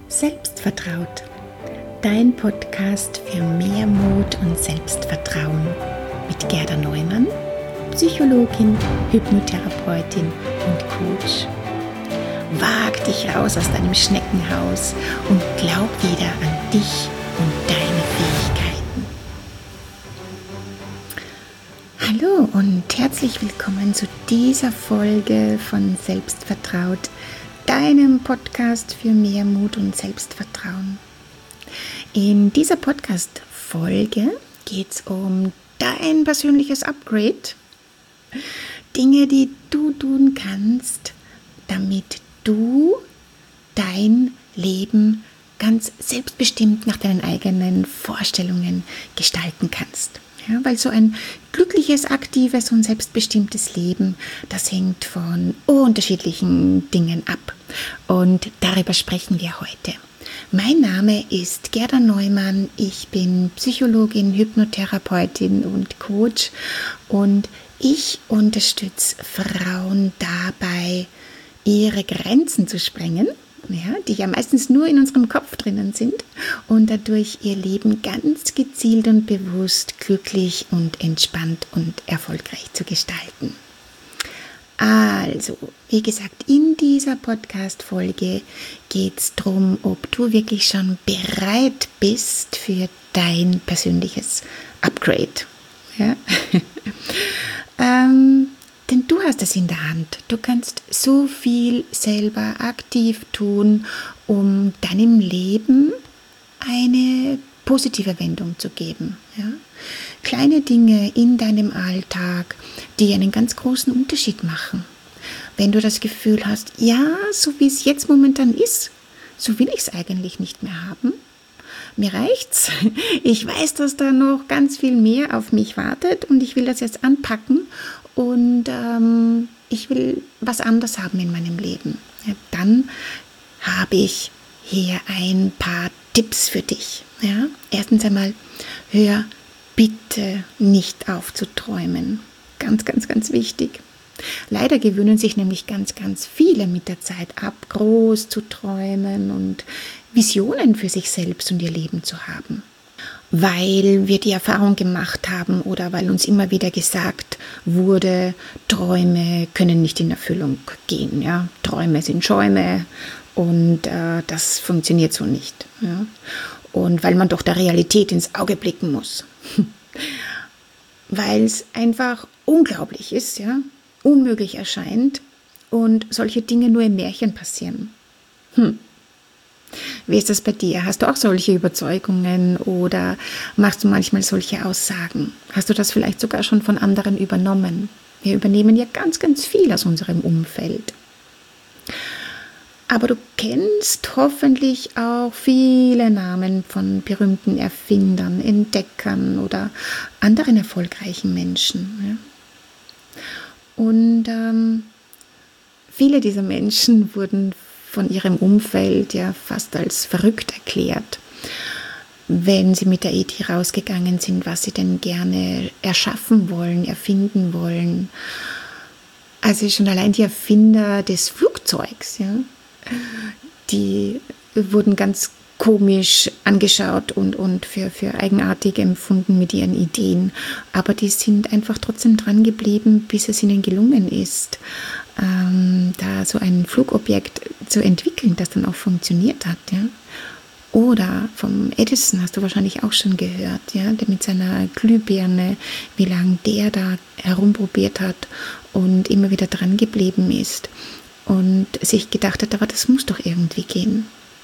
Selbstvertraut, dein Podcast für mehr Mut und Selbstvertrauen mit Gerda Neumann, Psychologin, Hypnotherapeutin und Coach. Wag dich raus aus deinem Schneckenhaus und glaub wieder an dich und deine Fähigkeiten. Hallo und herzlich willkommen zu dieser Folge von Selbstvertraut, deinem Podcast für mehr Mut und Selbstvertrauen. In dieser Podcast-Folge geht es um dein persönliches Upgrade, Dinge, die du tun kannst, damit du dein Leben ganz selbstbestimmt nach deinen eigenen Vorstellungen gestalten kannst. Ja, weil so ein glückliches, aktives und selbstbestimmtes Leben, das hängt von unterschiedlichen Dingen ab. Und darüber sprechen wir heute. Mein Name ist Gerda Neumann, ich bin Psychologin, Hypnotherapeutin und Coach und ich unterstütze Frauen dabei, ihre Grenzen zu sprengen, ja, die ja meistens nur in unserem Kopf drinnen sind und dadurch ihr Leben ganz gezielt und bewusst glücklich und entspannt und erfolgreich zu gestalten. Also, wie gesagt, in dieser Podcast-Folge geht es darum, ob du wirklich schon bereit bist für dein persönliches Upgrade. Ja? Denn du hast es in der Hand. Du kannst so viel selber aktiv tun, um deinem Leben eine positive Wendung zu geben. Ja? Kleine Dinge in deinem Alltag, die einen ganz großen Unterschied machen. Wenn du das Gefühl hast, ja, so wie es jetzt momentan ist, so will ich es eigentlich nicht mehr haben. Mir reicht's. Ich weiß, dass da noch ganz viel mehr auf mich wartet und ich will das jetzt anpacken und ich will was anderes haben in meinem Leben. Ja, dann habe ich hier ein paar Tipps für dich. Ja? Erstens einmal, hör bitte nicht auf zu träumen. Ganz, ganz, ganz wichtig. Leider gewöhnen sich nämlich ganz, ganz viele mit der Zeit ab, groß zu träumen und Visionen für sich selbst und ihr Leben zu haben. Weil wir die Erfahrung gemacht haben oder weil uns immer wieder gesagt wurde, Träume können nicht in Erfüllung gehen. Ja? Träume sind Schäume und das funktioniert so nicht. Ja? Und weil man doch der Realität ins Auge blicken muss. Weil es einfach unglaublich ist, ja? Unmöglich erscheint und solche Dinge nur im Märchen passieren. Wie ist das bei dir? Hast du auch solche Überzeugungen oder machst du manchmal solche Aussagen? Hast du das vielleicht sogar schon von anderen übernommen? Wir übernehmen ja ganz, ganz viel aus unserem Umfeld. Aber du kennst hoffentlich auch viele Namen von berühmten Erfindern, Entdeckern oder anderen erfolgreichen Menschen. Ja? Und viele dieser Menschen wurden von ihrem Umfeld ja fast als verrückt erklärt, wenn sie mit der Idee rausgegangen sind, was sie denn gerne erschaffen wollen, erfinden wollen. Also schon allein die Erfinder des Flugzeugs, ja, die wurden ganz komisch angeschaut und für eigenartig empfunden mit ihren Ideen. Aber die sind einfach trotzdem dran geblieben, bis es ihnen gelungen ist, da so ein Flugobjekt zu entwickeln, das dann auch funktioniert hat. Ja? Oder vom Edison hast du wahrscheinlich auch schon gehört, ja? Der mit seiner Glühbirne, wie lange der da herumprobiert hat und immer wieder dran geblieben ist und sich gedacht hat, aber das muss doch irgendwie gehen.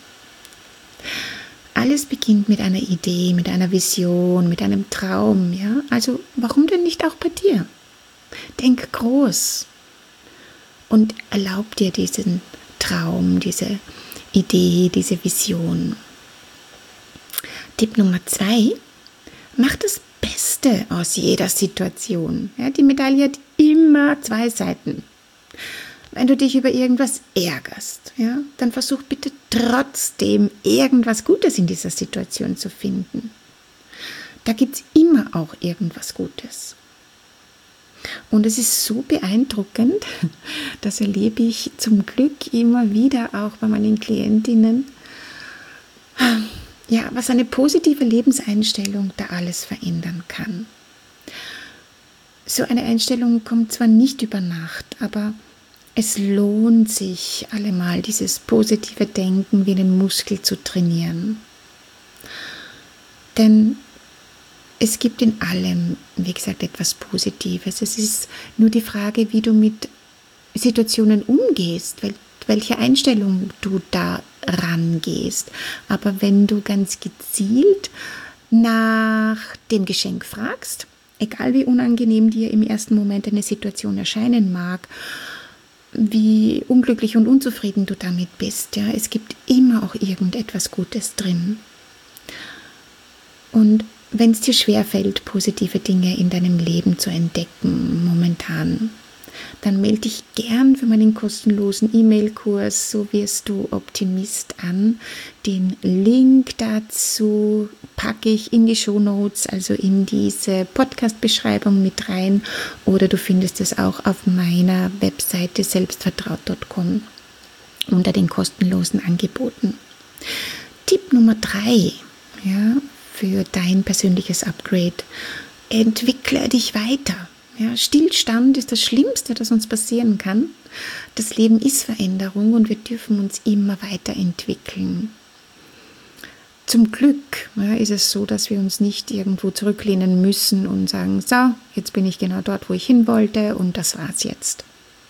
Alles beginnt mit einer Idee, mit einer Vision, mit einem Traum. Ja? Also warum denn nicht auch bei dir? Denk groß und erlaub dir diesen Traum, diese Idee, diese Vision. Tipp Nummer 2, mach das Beste aus jeder Situation. Ja, die Medaille hat immer 2 Seiten. Wenn du dich über irgendwas ärgerst, ja, dann versuch bitte trotzdem irgendwas Gutes in dieser Situation zu finden. Da gibt es immer auch irgendwas Gutes. Und es ist so beeindruckend, das erlebe ich zum Glück immer wieder auch bei meinen Klientinnen, Ja, was eine positive Lebenseinstellung da alles verändern kann. So eine Einstellung kommt zwar nicht über Nacht, aber es lohnt sich allemal, dieses positive Denken wie einen Muskel zu trainieren. Denn es gibt in allem, wie gesagt, etwas Positives. Es ist nur die Frage, wie du mit Situationen umgehst, welche Einstellung du da rangehst. Aber wenn du ganz gezielt nach dem Geschenk fragst, egal wie unangenehm dir im ersten Moment eine Situation erscheinen mag, wie unglücklich und unzufrieden du damit bist, ja, es gibt immer auch irgendetwas Gutes drin. Und wenn es dir schwerfällt, positive Dinge in deinem Leben zu entdecken momentan, dann melde dich gern für meinen kostenlosen E-Mail-Kurs So wirst du Optimist an. Den Link dazu packe ich in die Shownotes, also in diese Podcast-Beschreibung mit rein, oder du findest es auch auf meiner Webseite selbstvertraut.com unter den kostenlosen Angeboten. Tipp Nummer 3, ja, für dein persönliches Upgrade: Entwickle dich weiter. Ja, Stillstand ist das Schlimmste, das uns passieren kann. Das Leben ist Veränderung und wir dürfen uns immer weiterentwickeln. Zum Glück ist es so, dass wir uns nicht irgendwo zurücklehnen müssen und sagen, so, jetzt bin ich genau dort, wo ich hin wollte und das war's jetzt.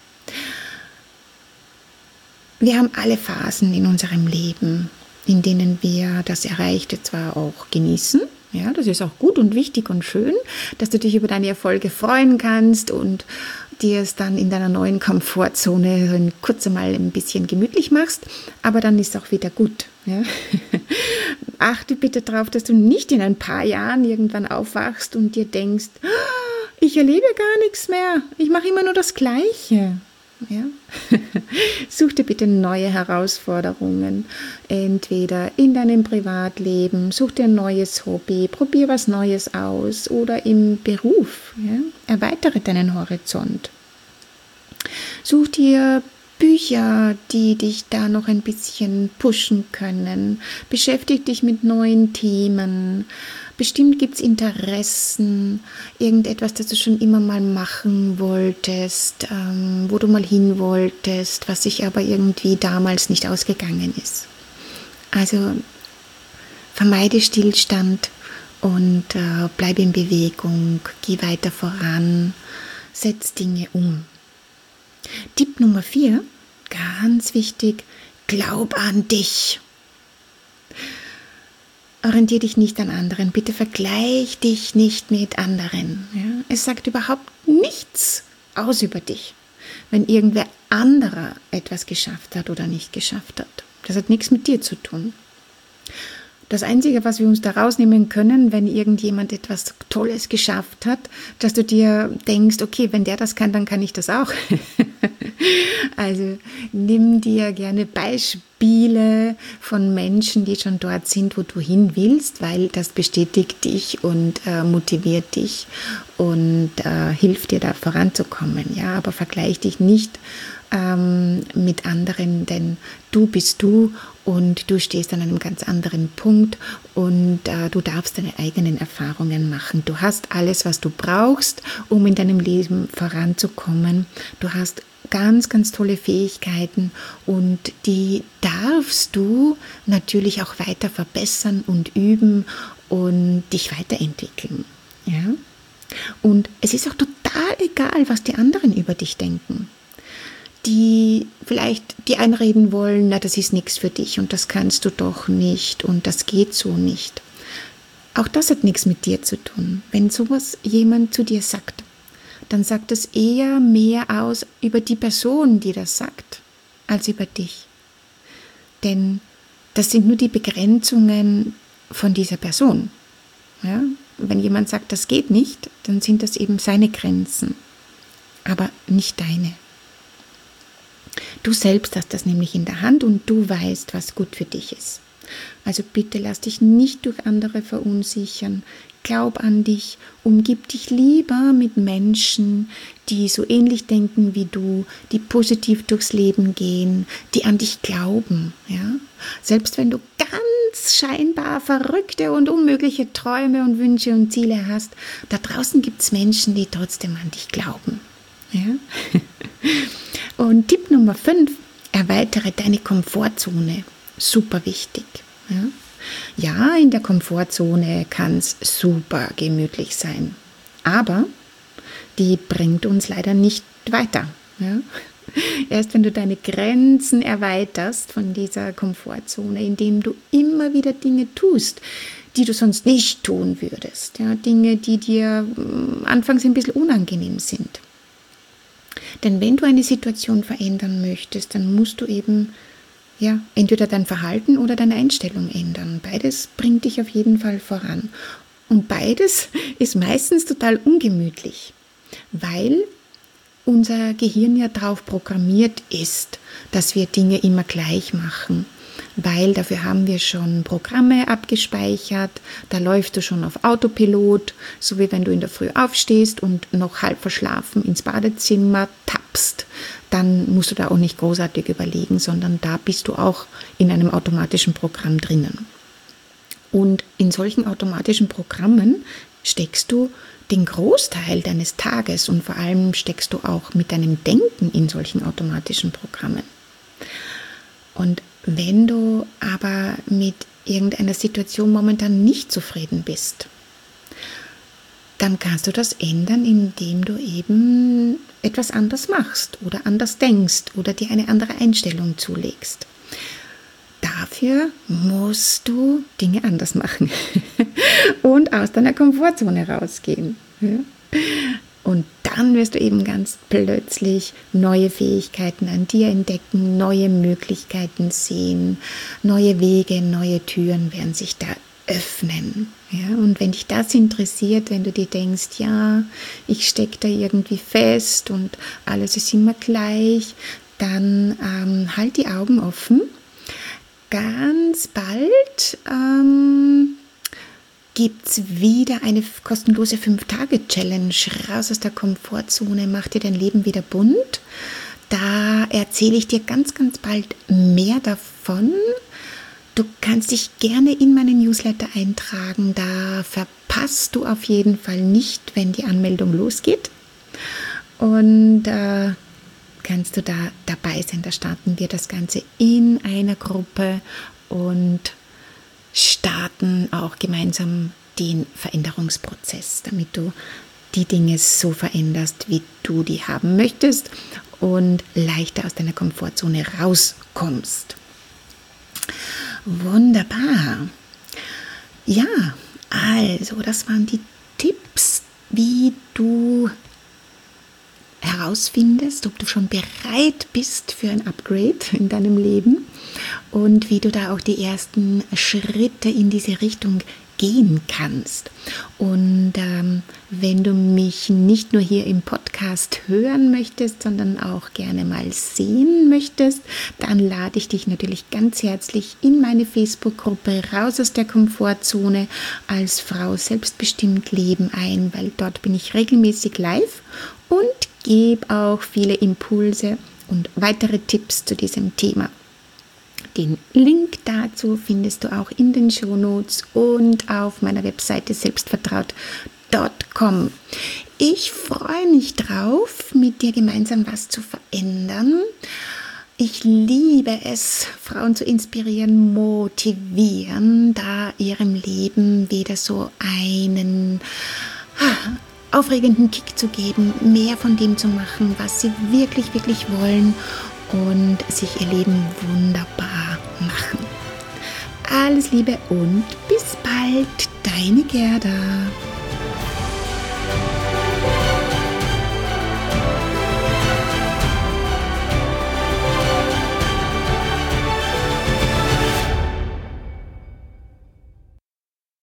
Wir haben alle Phasen in unserem Leben, in denen wir das Erreichte zwar auch genießen, ja, das ist auch gut und wichtig und schön, dass du dich über deine Erfolge freuen kannst und dir es dann in deiner neuen Komfortzone kurz einmal ein bisschen gemütlich machst, aber dann ist auch wieder gut. Ja. Achte bitte darauf, dass du nicht in ein paar Jahren irgendwann aufwachst und dir denkst, ich erlebe gar nichts mehr, ich mache immer nur das Gleiche. Ja? Such dir bitte neue Herausforderungen, entweder in deinem Privatleben, such dir ein neues Hobby, probier was Neues aus, oder im Beruf, ja? Erweitere deinen Horizont. Such dir Bücher, die dich da noch ein bisschen pushen können. Beschäftige dich mit neuen Themen. Bestimmt gibt es Interessen, irgendetwas, das du schon immer mal machen wolltest, wo du mal hin wolltest, was sich aber irgendwie damals nicht ausgegangen ist. Also vermeide Stillstand und bleib in Bewegung, geh weiter voran, setz Dinge um. Tipp Nummer 4, ganz wichtig: Glaub an dich. Orientiere dich nicht an anderen, bitte vergleich dich nicht mit anderen. Ja? Es sagt überhaupt nichts aus über dich, wenn irgendwer anderer etwas geschafft hat oder nicht geschafft hat. Das hat nichts mit dir zu tun. Das Einzige, was wir uns da rausnehmen können, wenn irgendjemand etwas Tolles geschafft hat, dass du dir denkst, okay, wenn der das kann, dann kann ich das auch. Also nimm dir gerne Beispiele von Menschen, die schon dort sind, wo du hin willst, weil das bestätigt dich und motiviert dich und hilft dir da voranzukommen. Ja, aber vergleich dich nicht mit anderen, denn du bist du und du stehst an einem ganz anderen Punkt und du darfst deine eigenen Erfahrungen machen. Du hast alles, was du brauchst, um in deinem Leben voranzukommen. Du hast ganz, ganz tolle Fähigkeiten und die darfst du natürlich auch weiter verbessern und üben und dich weiterentwickeln. Ja? Und es ist auch total egal, was die anderen über dich denken, die vielleicht dir einreden wollen, na, das ist nichts für dich und das kannst du doch nicht und das geht so nicht. Auch das hat nichts mit dir zu tun. Wenn sowas jemand zu dir sagt, dann sagt es eher mehr aus über die Person, die das sagt, als über dich. Denn das sind nur die Begrenzungen von dieser Person. Ja? Wenn jemand sagt, das geht nicht, dann sind das eben seine Grenzen, aber nicht deine. Du selbst hast das nämlich in der Hand und du weißt, was gut für dich ist. Also bitte lass dich nicht durch andere verunsichern. Glaub an dich, umgib dich lieber mit Menschen, die so ähnlich denken wie du, die positiv durchs Leben gehen, die an dich glauben. Ja? Selbst wenn du ganz ganz scheinbar verrückte und unmögliche Träume und Wünsche und Ziele hast, da draußen gibt es Menschen, die trotzdem an dich glauben. Ja? Und Tipp Nummer 5, erweitere deine Komfortzone. Super wichtig. Ja, in der Komfortzone kann es super gemütlich sein, aber die bringt uns leider nicht weiter. Ja? Erst wenn du deine Grenzen erweiterst von dieser Komfortzone, indem du immer wieder Dinge tust, die du sonst nicht tun würdest. Ja? Dinge, die dir anfangs ein bisschen unangenehm sind. Denn wenn du eine Situation verändern möchtest, dann musst du eben entweder dein Verhalten oder deine Einstellung ändern. Beides bringt dich auf jeden Fall voran. Und beides ist meistens total ungemütlich, weil unser Gehirn ja darauf programmiert ist, dass wir Dinge immer gleich machen. Weil dafür haben wir schon Programme abgespeichert, da läufst du schon auf Autopilot, so wie wenn du in der Früh aufstehst und noch halb verschlafen ins Badezimmer tappst, dann musst du da auch nicht großartig überlegen, sondern da bist du auch in einem automatischen Programm drinnen. Und in solchen automatischen Programmen steckst du den Großteil deines Tages und vor allem steckst du auch mit deinem Denken in solchen automatischen Programmen. Und wenn du aber mit irgendeiner Situation momentan nicht zufrieden bist, dann kannst du das ändern, indem du eben etwas anders machst oder anders denkst oder dir eine andere Einstellung zulegst. Dafür musst du Dinge anders machen und aus deiner Komfortzone rausgehen. Ja? Und dann wirst du eben ganz plötzlich neue Fähigkeiten an dir entdecken, neue Möglichkeiten sehen, neue Wege, neue Türen werden sich da öffnen. Ja? Und wenn dich das interessiert, wenn du dir denkst, ja, ich stecke da irgendwie fest und alles ist immer gleich, dann halt die Augen offen. Ganz bald gibt es wieder eine kostenlose 5-Tage-Challenge. Raus aus der Komfortzone, mach dir dein Leben wieder bunt. Da erzähle ich dir ganz, ganz bald mehr davon. Du kannst dich gerne in meinen Newsletter eintragen. Da verpasst du auf jeden Fall nicht, wenn die Anmeldung losgeht. Und kannst du da dabei sein. Da starten wir das Ganze in einer Gruppe und starten auch gemeinsam den Veränderungsprozess, damit du die Dinge so veränderst, wie du die haben möchtest und leichter aus deiner Komfortzone rauskommst. Wunderbar. Ja, also das waren die Tipps, wie du herausfindest, ob du schon bereit bist für ein Upgrade in deinem Leben und wie du da auch die ersten Schritte in diese Richtung gehen kannst. Und wenn du mich nicht nur hier im Podcast hören möchtest, sondern auch gerne mal sehen möchtest, dann lade ich dich natürlich ganz herzlich in meine Facebook-Gruppe Raus aus der Komfortzone als Frau selbstbestimmt leben ein, weil dort bin ich regelmäßig live und gebe auch viele Impulse und weitere Tipps zu diesem Thema. Den Link dazu findest du auch in den Shownotes und auf meiner Webseite selbstvertraut.com. Ich freue mich drauf, mit dir gemeinsam was zu verändern. Ich liebe es, Frauen zu inspirieren, motivieren, da ihrem Leben wieder so einen aufregenden Kick zu geben, mehr von dem zu machen, was sie wirklich, wirklich wollen und sich ihr Leben wunderbar machen. Alles Liebe und bis bald, deine Gerda.